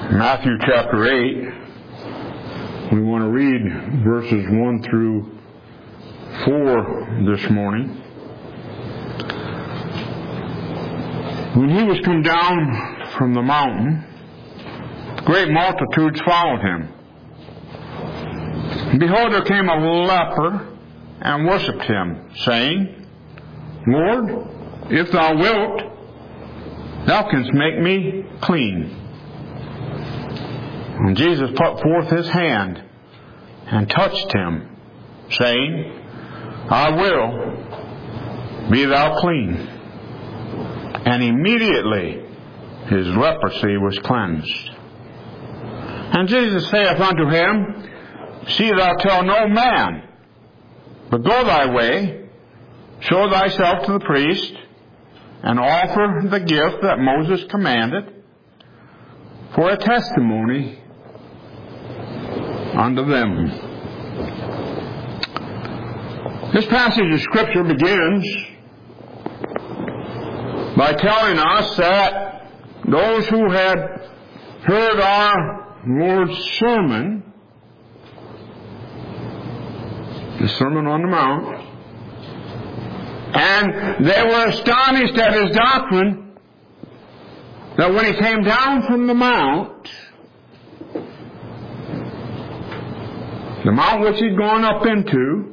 Matthew chapter 8, we want to read verses 1 through 4 this morning. When he was come down from the mountain, great multitudes followed him. And behold, there came a leper and worshipped him, saying, Lord, if thou wilt, thou canst make me clean. And Jesus put forth his hand and touched him, saying, I will, be thou clean. And immediately his leprosy was cleansed. And Jesus saith unto him, See thou tell no man, but go thy way, show thyself to the priest, and offer the gift that Moses commanded, for a testimony unto them. This passage of Scripture begins by telling us that those who had heard our Lord's sermon, the Sermon on the Mount, and they were astonished at his doctrine, that when he came down from the mount which he'd gone up into,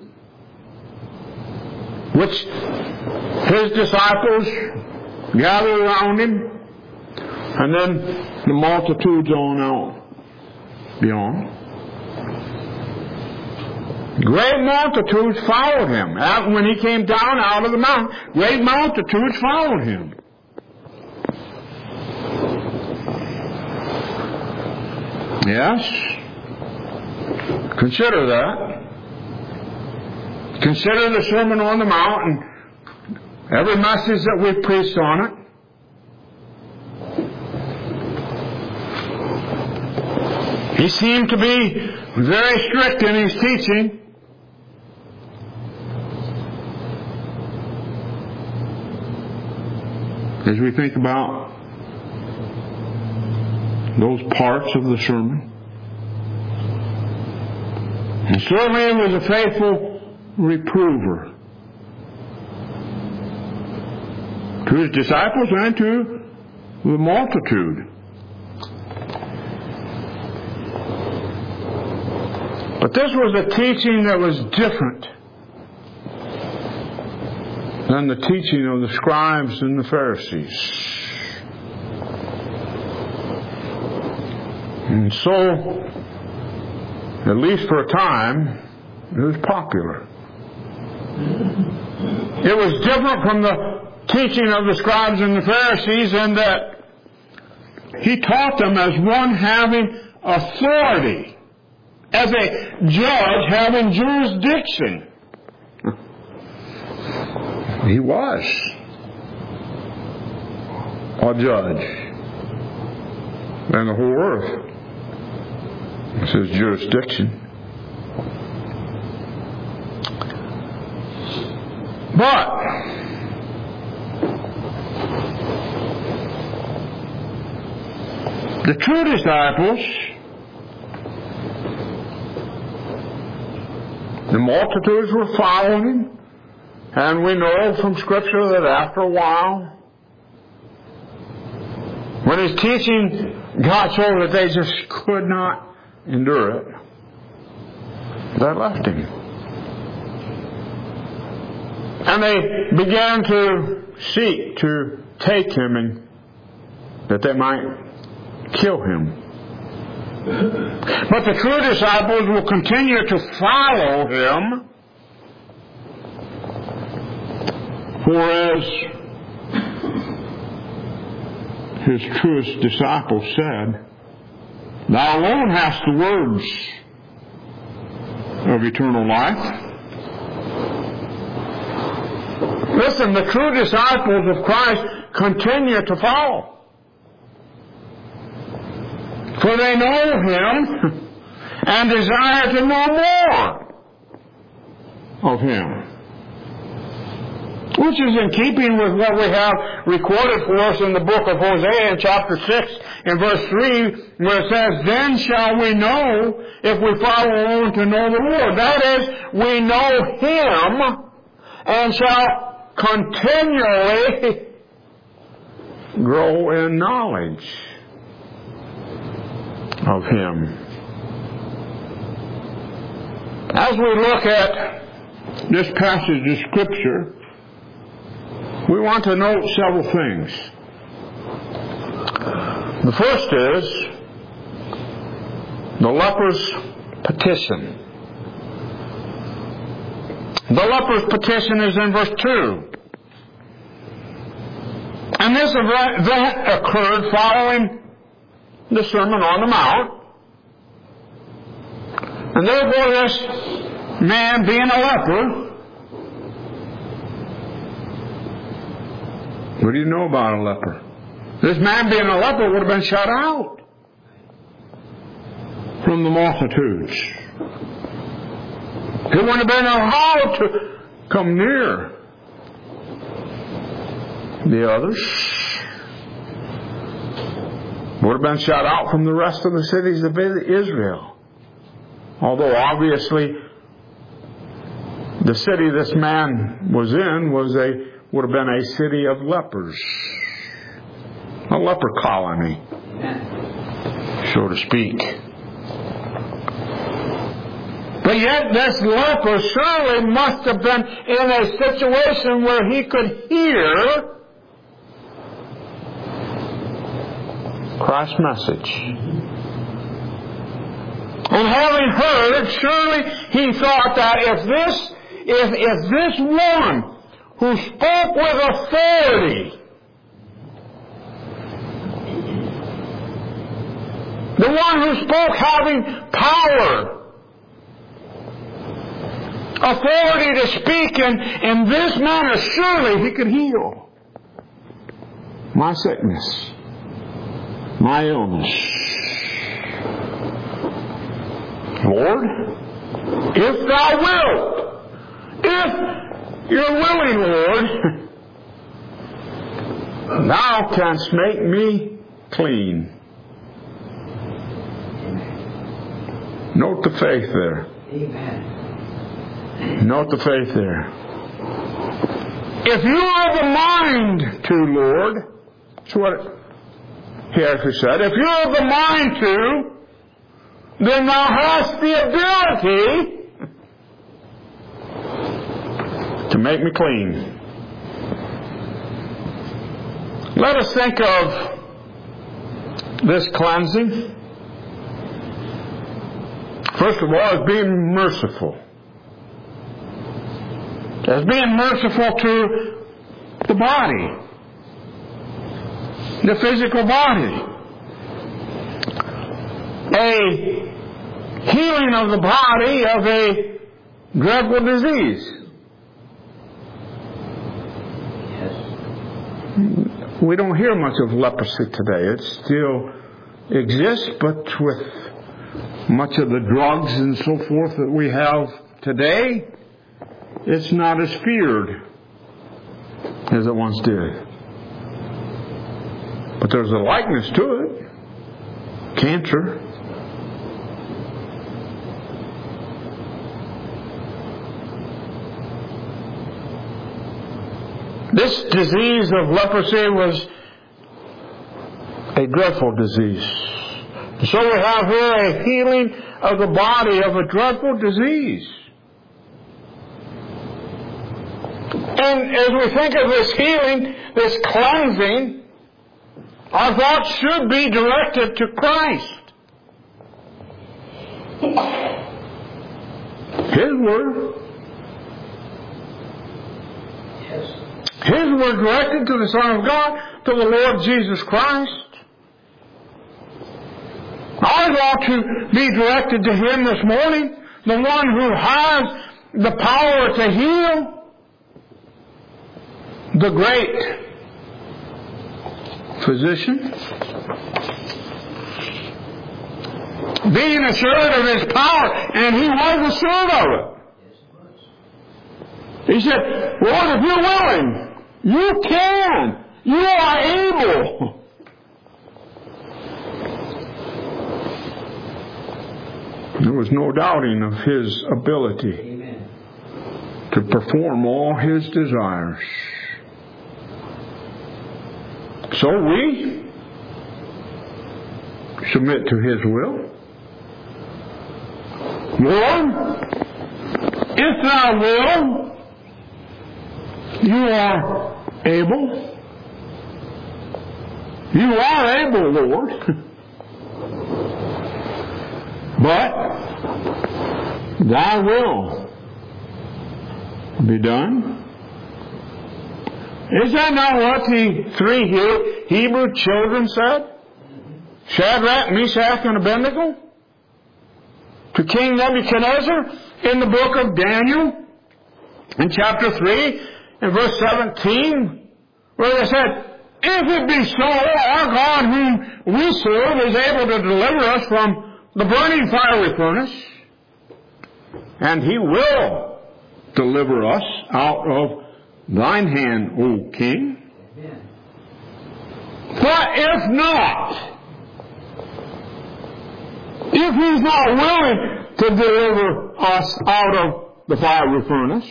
which his disciples gathered around him, and then the multitudes on out beyond. Great multitudes followed him. When he came down out of the mountain, great multitudes followed him. Yes? Consider that. Consider the Sermon on the Mount and every message that we've preached on it. He seemed to be very strict in his teaching. As we think about those parts of the sermon. And certainly he was a faithful reprover to his disciples and to the multitude. But this was a teaching that was different than the teaching of the scribes and the Pharisees. And so, at least for a time, it was popular. It was different from the teaching of the scribes and the Pharisees in that he taught them as one having authority, as a judge having jurisdiction. He was a judge, and the whole earth was his jurisdiction. But the true disciples, the multitudes were following him, and we know from Scripture that after a while, when his teaching got so that they just could not endure it, they left him. And they began to seek to take him and that they might kill him. But the true disciples will continue to follow him, for as his truest disciples said, Thou alone hast the words of eternal life. Listen, the true disciples of Christ continue to follow. For they know him and desire to know more of him. Which is in keeping with what we have recorded for us in the book of Hosea in chapter 6 and verse 3, where it says, "Then shall we know if we follow on to know the Lord." That is, we know Him and shall continually grow in knowledge of Him. As we look at this passage of Scripture, we want to note several things. The first is the leper's petition. The leper's petition is in verse 2. And this event occurred following the Sermon on the Mount. And therefore this man, being a leper, what do you know about a leper? This man being a leper would have been shut out from the multitudes. He wouldn't have been allowed to come near the others. Would have been shut out from the rest of the cities of Israel. Although obviously the city this man was in would have been a city of lepers. A leper colony, so to speak. But yet this leper surely must have been in a situation where he could hear Christ's message. And having heard, surely he thought that if this one who spoke with authority, the one who spoke having power, authority to speak in this manner, surely he could heal my sickness, my illness. Lord, if thou wilt, if you're willing, Lord, thou canst make me clean. Note the faith there. Amen. Note the faith there. If you are the mind to, Lord, that's what he actually said. If you are the mind to, then thou hast the ability to make me clean. Let us think of this cleansing. First of all, as being merciful. As being merciful to the body. The physical body. A healing of the body of a dreadful disease. Yes. We don't hear much of leprosy today. It still exists, but with much of the drugs and so forth that we have today, it's not as feared as it once did. But there's a likeness to it. Cancer. This disease of leprosy was a dreadful disease. So we have here a healing of the body of a dreadful disease. And as we think of this healing, this cleansing, our thoughts should be directed to Christ. His Word. Yes. His Word directed to the Son of God, to the Lord Jesus Christ. Ours ought to be directed to Him this morning, the one who has the power to heal, the great physician. Being assured of His power, and He was assured of it. He said, Lord, if you're willing, you can. You are able. There was no doubting of His ability Amen. to perform all His desires. So we submit to His will. Lord, if Thou will, You are able. You are able, Lord. But Thy will be done. Is that not what the three Hebrew children said? Shadrach, Meshach, and Abednego? To King Nebuchadnezzar in the book of Daniel, in chapter 3, in verse 17, where they said, if it be so, our God whom we serve is able to deliver us from the burning fiery furnace, and He will deliver us out of Thine hand, O King. Amen. But if not, if He's not willing to deliver us out of the fiery furnace,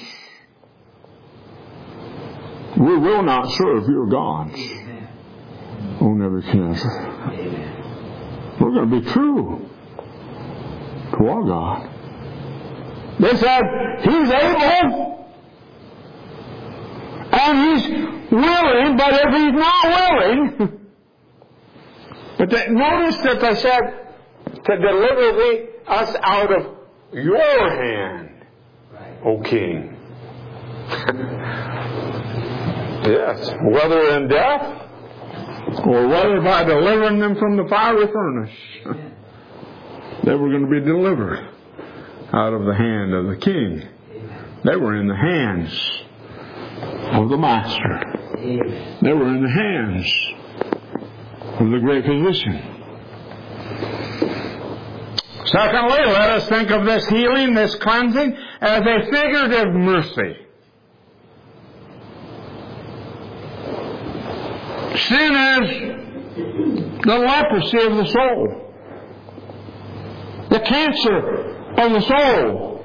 we will not serve your gods, Amen. O Nebuchadnezzar. Amen. We're going to be true to our God. They said, He's able, and He's willing, but if He's not willing, but notice that they said, to deliver us out of your hand, Right. O King. Yes, whether in death, or whether by delivering them from the fiery furnace, Amen. they were going to be delivered out of the hand of the King. Amen. They were in the hands of the Master. Amen. They were in the hands of the great physician. Secondly, let us think of this healing, this cleansing, as a figurative mercy. Sin is the leprosy of the soul, the cancer of the soul.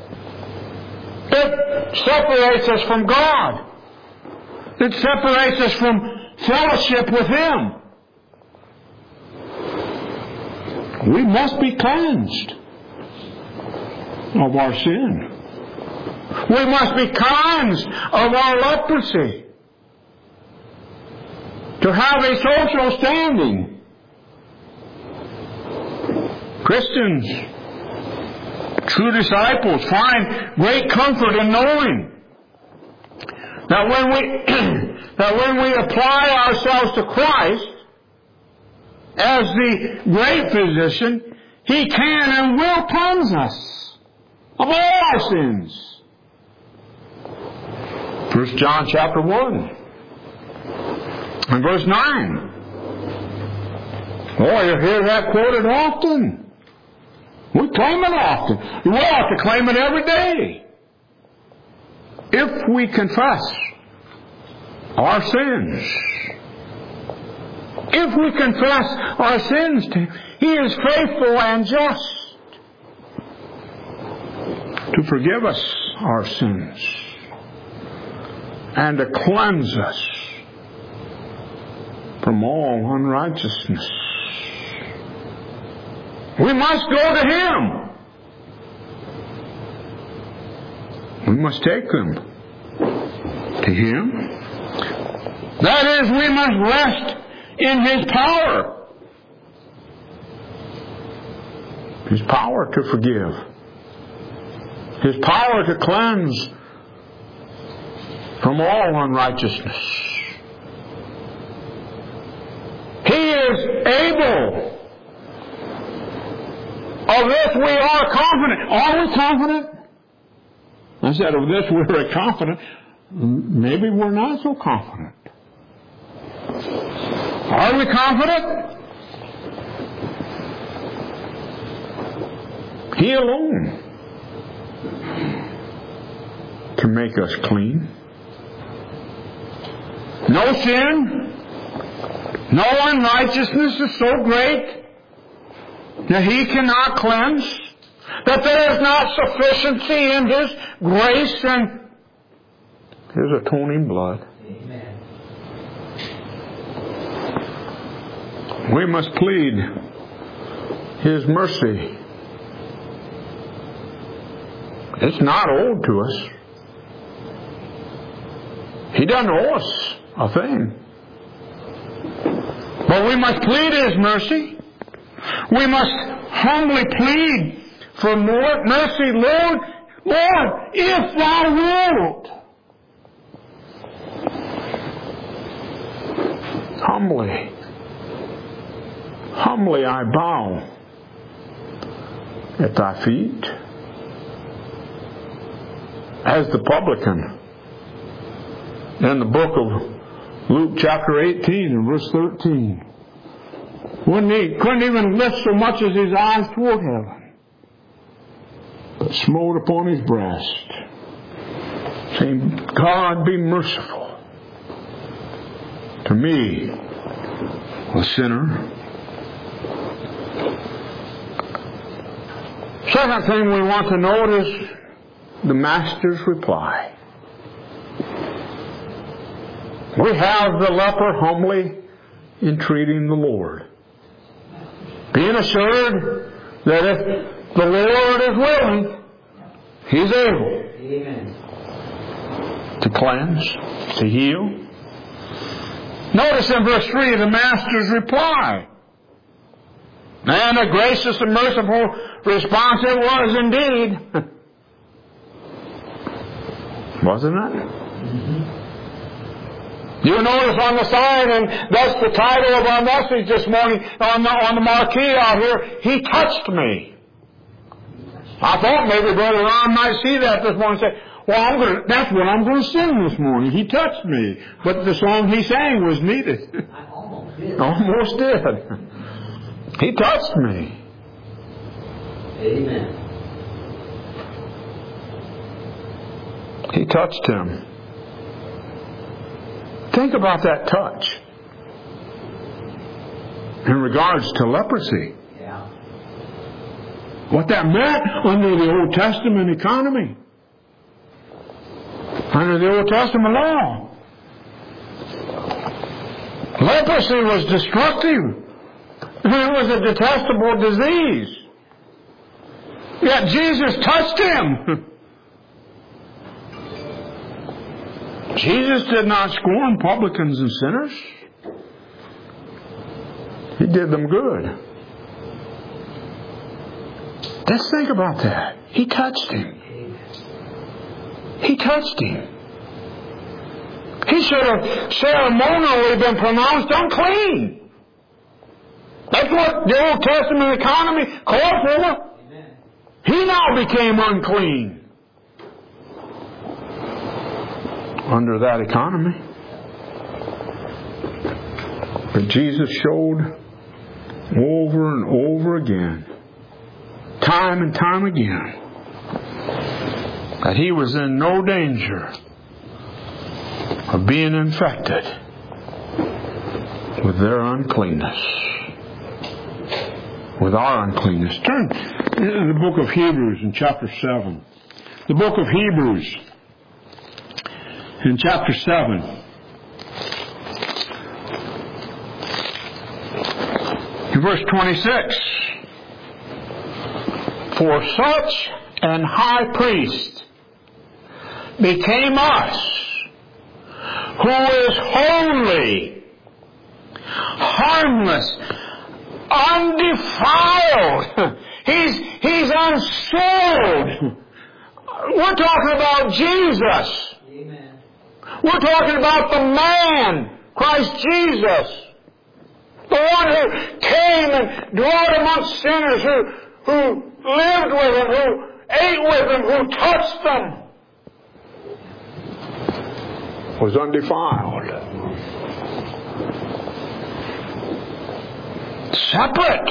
It separates us from God. It separates us from fellowship with Him. We must be cleansed of our sin. We must be cleansed of our leprosy. To have a social standing. Christians, true disciples, find great comfort in knowing that when we apply ourselves to Christ as the great physician, He can and will cleanse us of all our sins. 1 John chapter 1 and verse 9. Oh, you hear that quoted often. We claim it often. We ought to claim it every day. If we confess our sins, if we confess our sins to Him, He is faithful and just to forgive us our sins and to cleanse us from all unrighteousness. We must go to Him. We must take them to Him. That is, we must rest in His power. His power to forgive. His power to cleanse from all unrighteousness. He is able. Of this we are confident. Are we confident? I said, of this we're confident. Maybe we're not so confident. Are we confident? He alone can make us clean. no sin, no unrighteousness is so great that He cannot cleanse, that there is not sufficiency in His grace and His atoning blood. Amen. We must plead His mercy. It's not owed to us. He doesn't owe us a thing. But we must plead His mercy. We must humbly plead for more mercy. Lord, if Thou wilt. Humbly I bow at Thy feet. As the publican in the book of Luke chapter 18 and verse 13. Couldn't even lift so much as his eyes toward heaven, but smote upon his breast, saying, God, be merciful to me, a sinner. Second thing we want to note is the Master's reply. We have the leper humbly entreating the Lord, being assured that if the Lord is willing, He's able Amen. to cleanse, to heal. Notice in verse 3 the Master's reply. And a gracious and merciful response it was indeed. Wasn't it? Mm-hmm. You notice on the sign, and that's the title of our message this morning, on the marquee out here, He touched me. I thought maybe Brother Ron might see that this morning and say, well, that's what I'm going to sing this morning. He touched me. But the song he sang was needed. I almost did. Almost did. He touched me. Amen. He touched him. Think about that touch in regards to leprosy. Yeah. What that meant under the Old Testament economy. Under the Old Testament law. Leprosy was destructive. It was a detestable disease. Yet Jesus touched him. Jesus did not scorn publicans and sinners. He did them good. Let's think about that. He touched him. He touched him. He should have ceremonially been pronounced unclean. That's what the Old Testament economy called for. Amen. He now became unclean under that economy. But Jesus showed over and over again, time and time again, that He was in no danger of being infected with their uncleanness, with our uncleanness. Turn to the book of Hebrews in chapter 7. The book of Hebrews in chapter 7. In verse 26. For such an high priest became us, who is holy, harmless, undefiled. He's unsoiled. We're talking about Jesus. Amen. We're talking about the man, Christ Jesus. The one who came and dwelt amongst sinners, who lived with them, who ate with them, who touched them. Was undefiled. Separate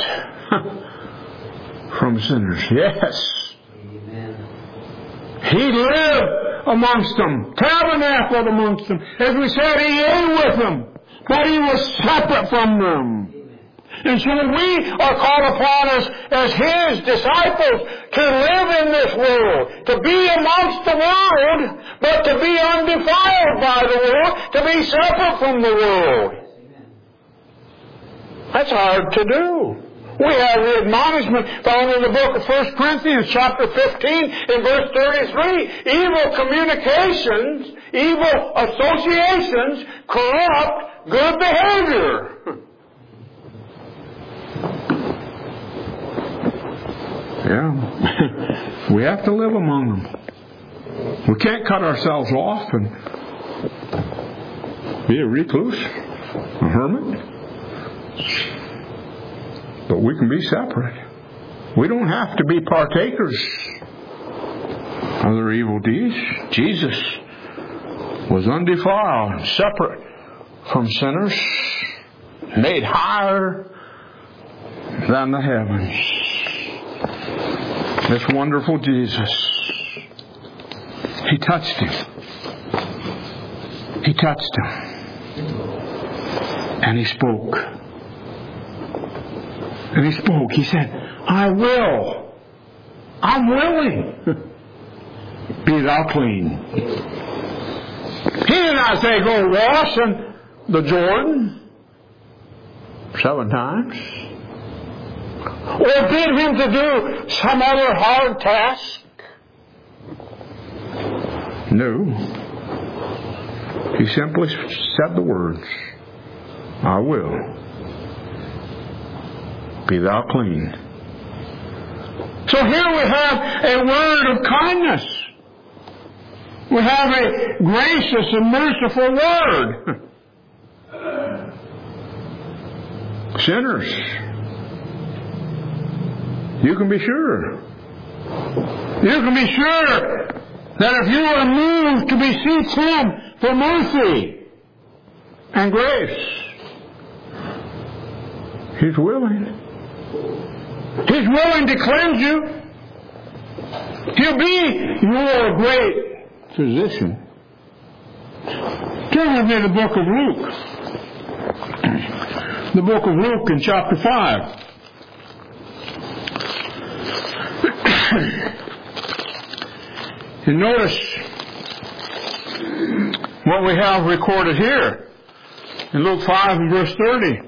from sinners, yes. Amen. He lived amongst them, tabernacled amongst them. As we said, He ate with them, but He was separate from them. And so we are called upon as His disciples to live in this world, to be amongst the world, but to be undefiled by the world, to be separate from the world. That's hard to do. We have the admonishment found in the book of 1 Corinthians chapter 15 and verse 33. Evil communications, evil associations corrupt good behavior. Yeah. We have to live among them. We can't cut ourselves off and be a recluse, a hermit. But we can be separate. We don't have to be partakers of their evil deeds. Jesus was undefiled, separate from sinners, made higher than the heavens. This wonderful Jesus. He touched him. He touched him. And he spoke. And he spoke. He said, I will. I'm willing. Be thou clean. He did not say go wash in the Jordan 7 times. Or bid him to do some other hard task. No. He simply said the words, I will. Be thou clean. So here we have a word of kindness. We have a gracious and merciful word. Sinners, you can be sure. You can be sure that if you are moved to beseech Him for mercy and grace, He's willing. He's willing to cleanse you. He'll be your great physician. Turn with me to the book of Luke. The book of Luke in chapter 5. And notice what we have recorded here in Luke 5 and verse 30.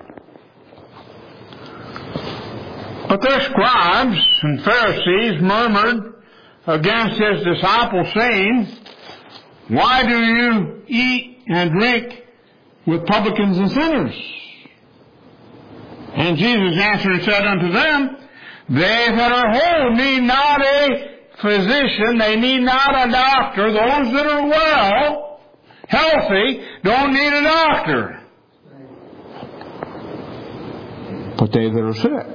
But their scribes and Pharisees murmured against His disciples, saying, Why do you eat and drink with publicans and sinners? And Jesus answered and said unto them, They that are whole need not a physician, they need not a doctor. Those that are well, healthy, don't need a doctor. But they that are sick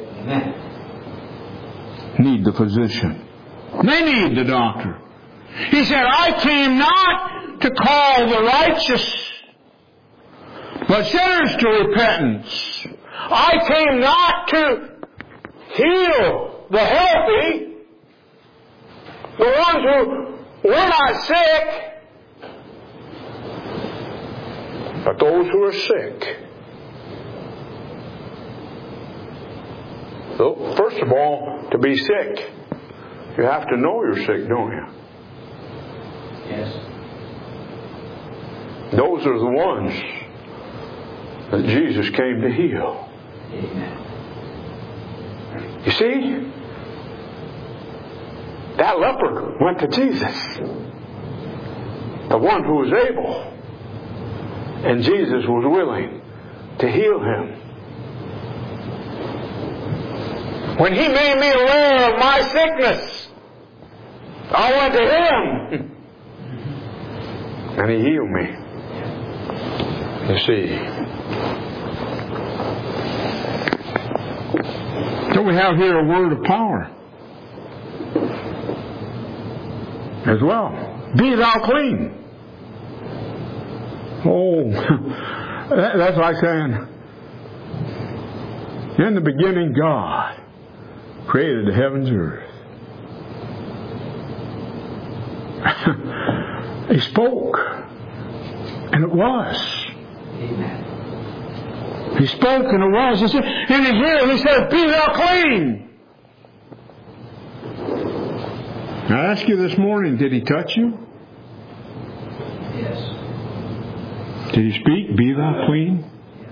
need the physician. They need the doctor. He said, I came not to call the righteous, but sinners to repentance. I came not to heal the healthy, the ones who were not sick, but those who are sick. So, first of all, to be sick, you have to know you're sick, don't you? Yes. Those are the ones that Jesus came to heal. Amen. You see? That leper went to Jesus, the one who was able, and Jesus was willing to heal him. When He made me aware of my sickness, I went to Him, and He healed me. You see. So we have here a word of power as well. Be thou clean. Oh, that's like saying, in the beginning God created the heavens and earth. He spoke. And it was. Amen. He spoke and it was. He said, and he said, be thou clean. I ask you this morning, did he touch you? Yes. Did he speak, be thou clean?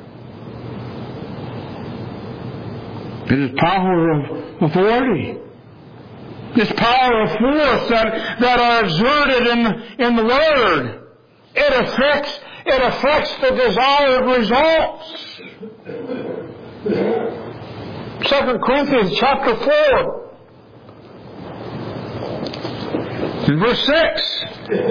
It is power of authority. This power of force that are exerted in the Word. It affects the desired results. 2 Corinthians chapter 4. In verse 6.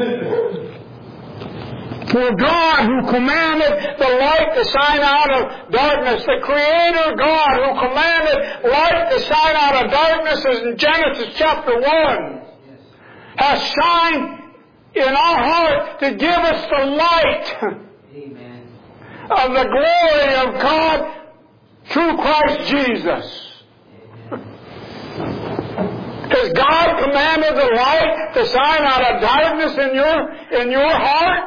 For God who commanded the light to shine out of darkness, the Creator God who commanded light to shine out of darkness, as in Genesis chapter 1, has shined in our heart to give us the light Amen. of the glory of God through Christ Jesus. Has God commanded the light to shine out of darkness in your heart?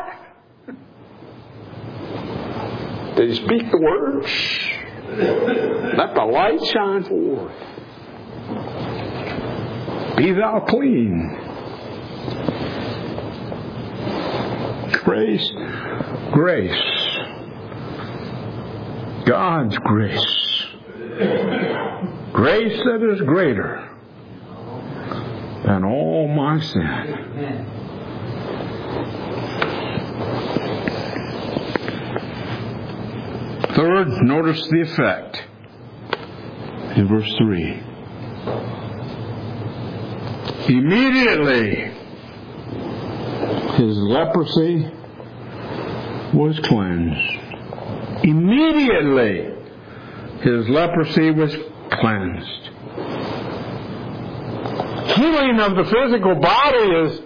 Did he speak the words? Let the light shine forth. Be thou clean. Grace. God's grace. Grace that is greater than all my sin. Amen. Third, notice the effect in verse 3. Immediately his leprosy was cleansed. Immediately his leprosy was cleansed. Healing of the physical body is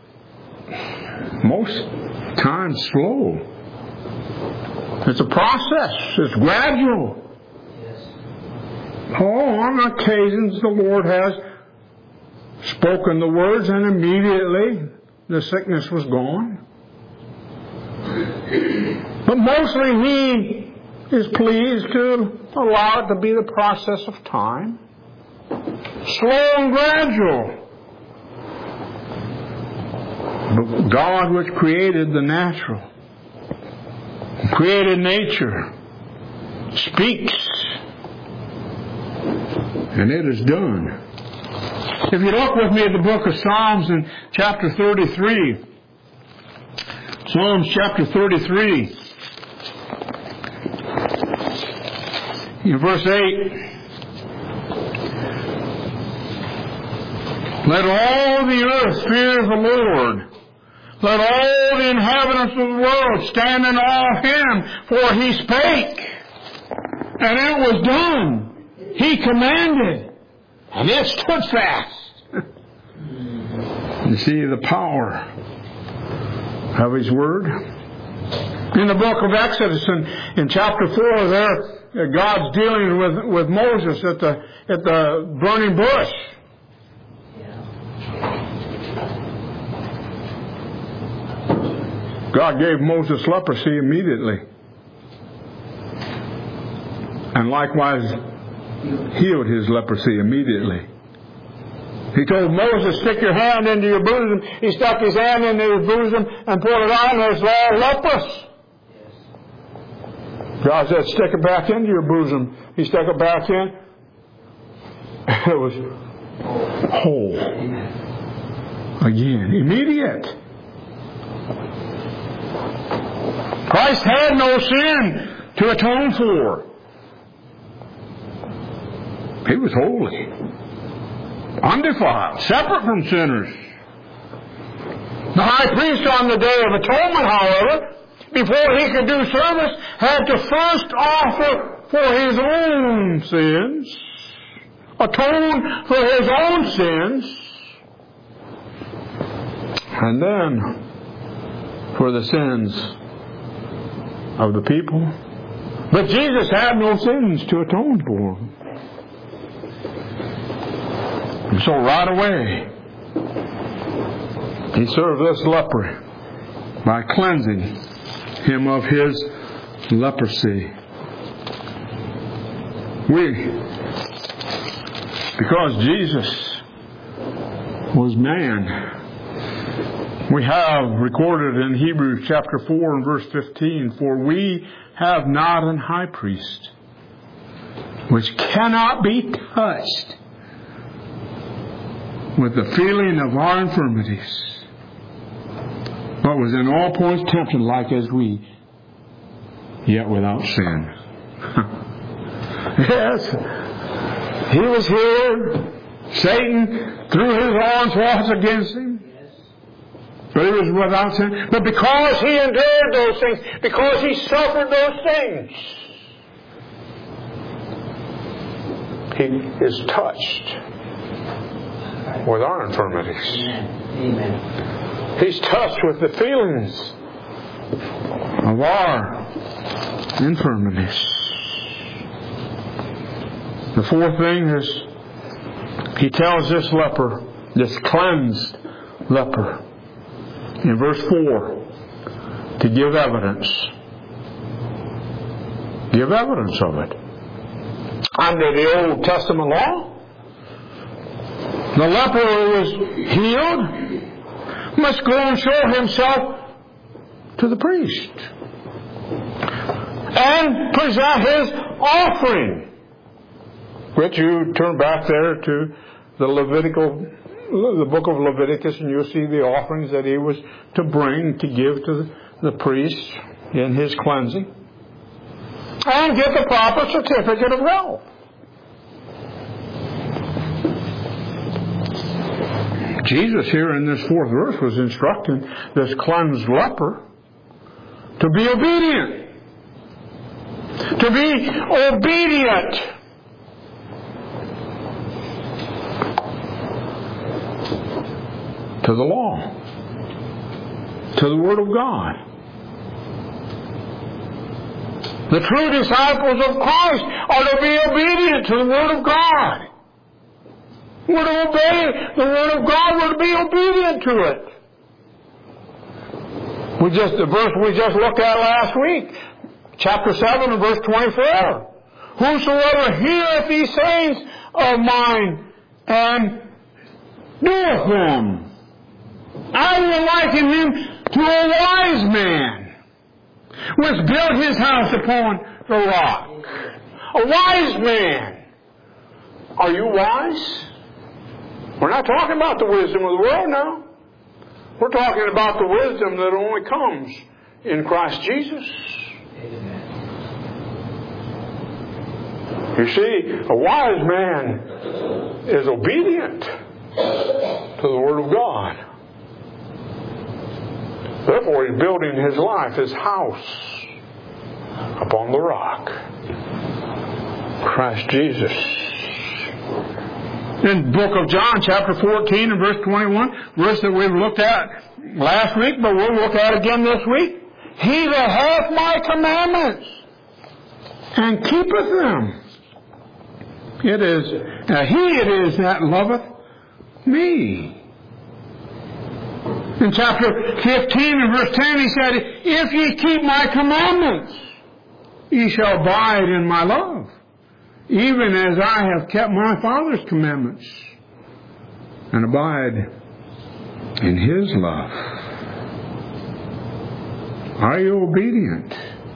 most times slow. It's a process. It's gradual. Yes. On occasions the Lord has spoken the words and immediately the sickness was gone. But mostly He is pleased to allow it to be the process of time. Slow and gradual. But God, which created the natural, created nature, speaks, and it is done. If you look with me at the book of Psalms in chapter 33, Psalms chapter 33, in verse 8, let all the earth fear the Lord. Let all the inhabitants of the world stand in awe of Him, for He spake, and it was done. He commanded, and it stood fast. You see the power of His Word. In the book of Exodus, in chapter 4, there God's dealing with Moses at the burning bush. God gave Moses leprosy immediately. And likewise healed his leprosy immediately. He told Moses, stick your hand into your bosom. He stuck his hand into his bosom and pulled it out, and it was all leprous. God said, stick it back into your bosom. He stuck it back in. It was whole. Again, immediate. Christ had no sin to atone for. He was holy, undefiled, separate from sinners. The high priest on the Day of Atonement, however, before he could do service, had to first offer for his own sins, atone for his own sins, and then for the sins of the people. But Jesus had no sins to atone for. And so right away, He served this leper by cleansing him of his leprosy. Because Jesus was man, we have recorded in Hebrews chapter 4 and verse 15, for we have not an high priest which cannot be touched with the feeling of our infirmities, but was in all points tempted like as we, yet without sin. Yes, he was here. Satan threw his onslaughts against him. But he was without sin. But because he endured those things, because he suffered those things, he is touched with our infirmities. Amen. He's touched with the feelings of our infirmities. The fourth thing is, he tells this leper, this cleansed leper, in verse 4, to give evidence. Give evidence of it. Under the Old Testament law, the leper who was healed must go and show himself to the priest and present his offering. Which you turn back there to the book of Leviticus, and you'll see the offerings that he was to bring to give to the priest in his cleansing, and get the proper certificate of health. Jesus here in this fourth verse was instructing this cleansed leper to be obedient. To be obedient. To the law. To the Word of God. The true disciples of Christ are to be obedient to the Word of God. We're to obey the Word of God. We're to be obedient to it. The verse we just looked at last week, chapter 7 and verse 24. Whosoever heareth these sayings of mine and doeth them, I will liken him to a wise man which built his house upon the rock. A wise man. Are you wise? We're not talking about the wisdom of the world now. We're talking about the wisdom that only comes in Christ Jesus. Amen. You see, a wise man is obedient to the Word of God. Therefore, he's building his life, his house, upon the rock. Christ Jesus. In the book of John, chapter 14 and verse 21, verse that we've looked at last week, but we'll look at again this week. He that hath my commandments and keepeth them, he it is that loveth me. In chapter 15 and verse 10, he said, if ye keep my commandments, ye shall abide in my love, even as I have kept my Father's commandments and abide in his love. Are you obedient?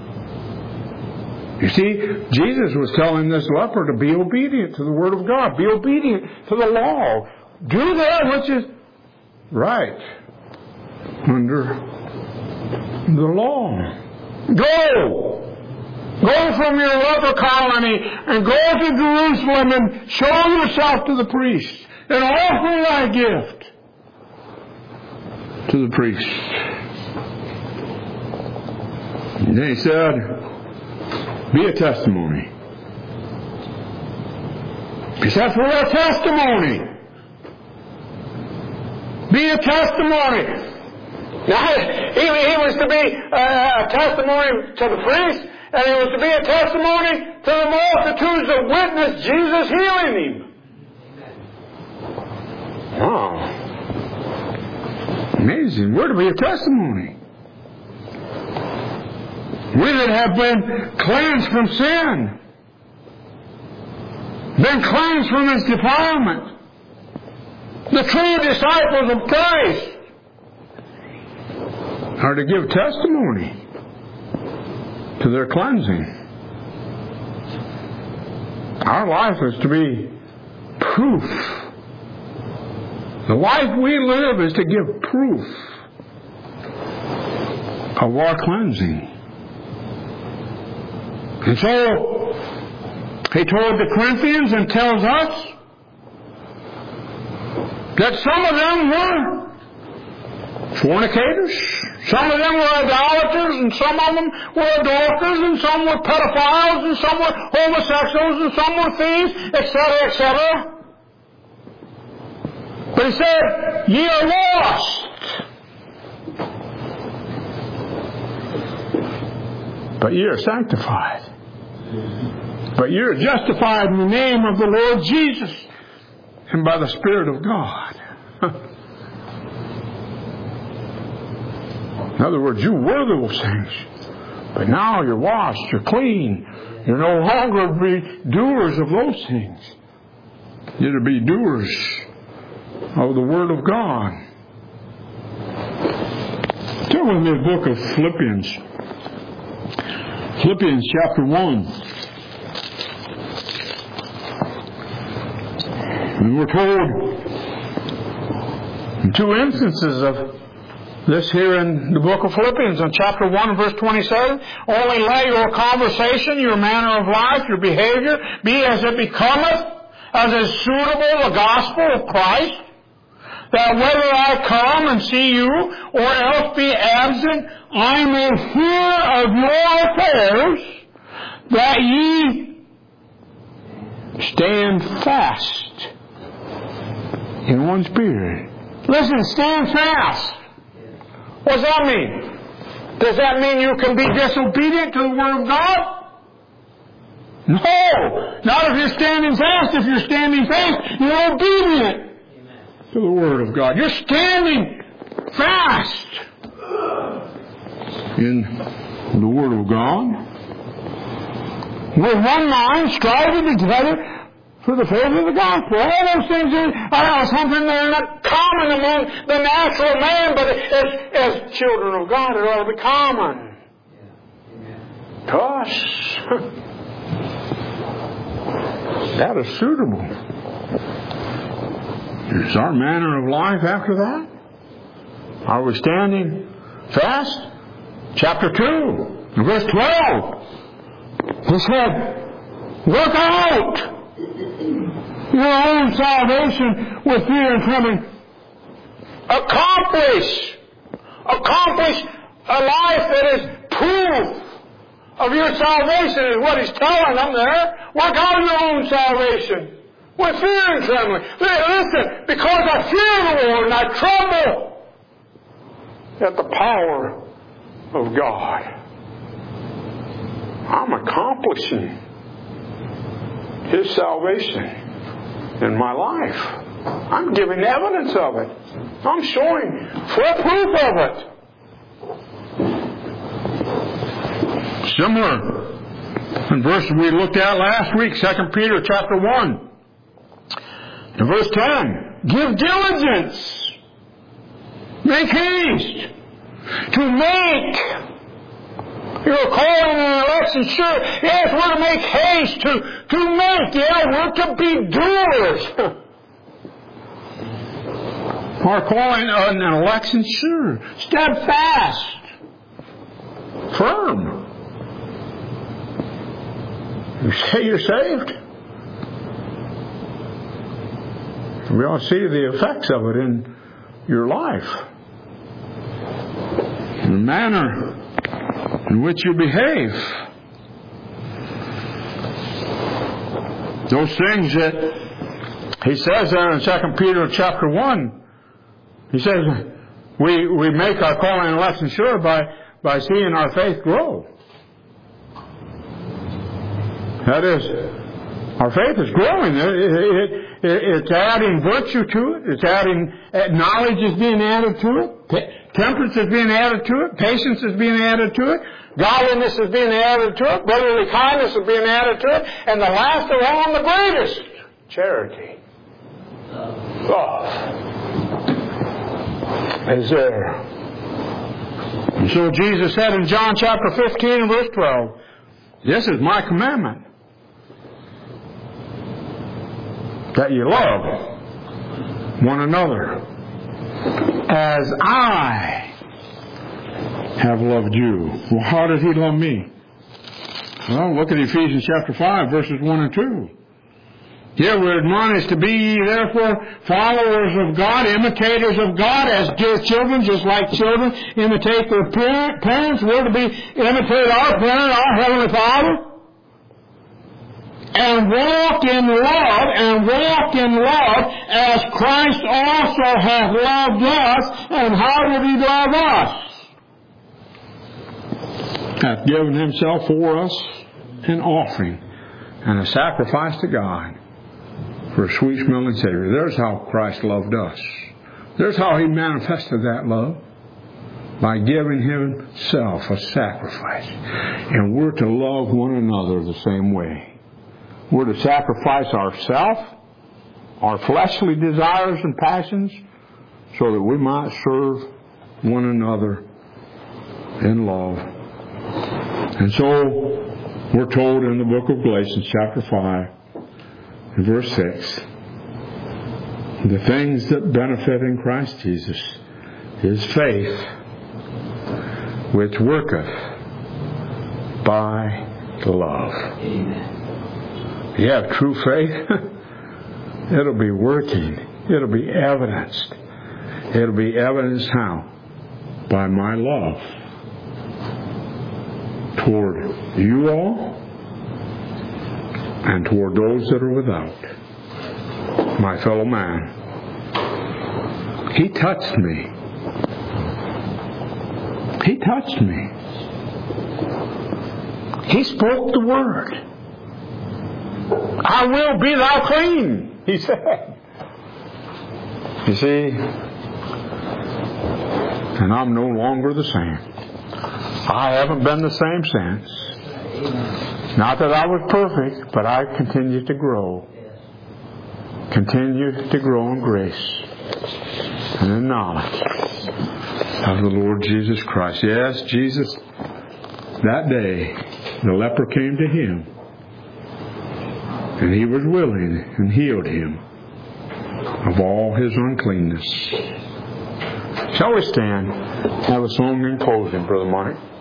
You see, Jesus was telling this leper to be obedient to the Word of God. Be obedient to the law. Do that which is right under the law. Go from your leper colony and go to Jerusalem and show yourself to the priest and offer thy gift to the priest. And then he said, be a testimony. He said, for a testimony. Be a testimony. Now, he was to be a testimony to the priest, and he was to be a testimony to the multitudes that witnessed Jesus healing him. Wow. Amazing. We're to be a testimony. We that have been cleansed from sin, been cleansed from its defilement, the true disciples of Christ, are to give testimony to their cleansing. Our life is to be proof. The life we live is to give proof of our cleansing. And so, he told the Corinthians and tells us that some of them were fornicators, some of them were idolaters, and some of them were adulterers, and some were pedophiles, and some were homosexuals, and some were thieves, etc., etc. But he said, ye are lost. But ye are sanctified. But ye are justified in the name of the Lord Jesus and by the Spirit of God. In other words, you were those things. But now you're washed, you're clean. You're no longer be doers of those things. You're to be doers of the Word of God. Turn with me to the book of Philippians. Philippians chapter 1. And we're told in two instances of this here in the book of Philippians, in chapter 1 verse 27, only let your conversation, your manner of life, your behavior be as it becometh, as is suitable the gospel of Christ, that whether I come and see you or else be absent, I may hear of your affairs, that ye stand fast in one spirit. Listen, stand fast. What does that mean? Does that mean you can be disobedient to the Word of God? No. Not if you're standing fast. If you're standing fast, you're obedient to the Word of God. You're standing fast in the Word of God. With one mind, striving together for the faith of the gospel. All those things are something that are not common among the natural man, but as children of God, it ought to be common to us. That is suitable. Is our manner of life after that? Are we standing fast? Chapter 2, verse 12. He said, work out your own salvation with fear and trembling. Accomplish a life that is proof of your salvation is what he's telling them there. Work out your own salvation with fear and trembling. Listen, because I fear the Lord and I tremble at the power of God. I'm accomplishing His salvation in my life. I'm giving evidence of it. I'm showing full proof of it. Similar in verse we looked at last week, 2 Peter chapter 1. In verse 10, give diligence, make haste to make your calling and election sure. Yes, we're to make haste to make. Yeah, we're to be doers. Our calling and election sure. Steadfast. Firm. You say you're saved? We ought to see the effects of it in your life. In the manner in which you behave. Those things that he says there in 2 Peter chapter 1, he says, we make our calling and election sure by seeing our faith grow. That is, Our faith is growing. It's adding virtue to it. It's adding knowledge is being added to it. Temperance is being added to it. Patience is being added to it. Godliness is being added to it. Brotherly kindness is being added to it. And the last of all, and the greatest, charity. Love is there. And so Jesus said in John chapter 15 and verse 12, this is my commandment, that you love one another as I have loved you. Well, how did He love me? Well, look at Ephesians chapter 5, verses 1 and 2. Here we're admonished to be ye therefore followers of God, imitators of God, as dear children, just like children imitate their parents. We're to imitate our parent, our Heavenly Father, and walk in love as Christ also hath loved us. And how did He love us? Hath given Himself for us an offering and a sacrifice to God for a sweet-smelling Savior. There's how Christ loved us. There's how He manifested that love, by giving Himself a sacrifice. And we're to love one another the same way. We're to sacrifice ourselves, our fleshly desires and passions, so that we might serve one another in love. And so we're told in the book of Galatians chapter 5, verse 6, the things that benefit in Christ Jesus is faith, which worketh by love. Amen. You have true faith, it'll be working. It'll be evidenced. It'll be evidenced how? By my love toward you all and toward those that are without. My fellow man. He touched me. He touched me. He spoke the word. I will be thou clean, He said. You see, and I'm no longer the same. I haven't been the same since. Not that I was perfect, but I continue to grow. Continue to grow in grace and in knowledge of the Lord Jesus Christ. Yes, Jesus, that day, the leper came to Him, and He was willing and healed him of all his uncleanness. Shall we stand? Have a song in closing, Brother Mike.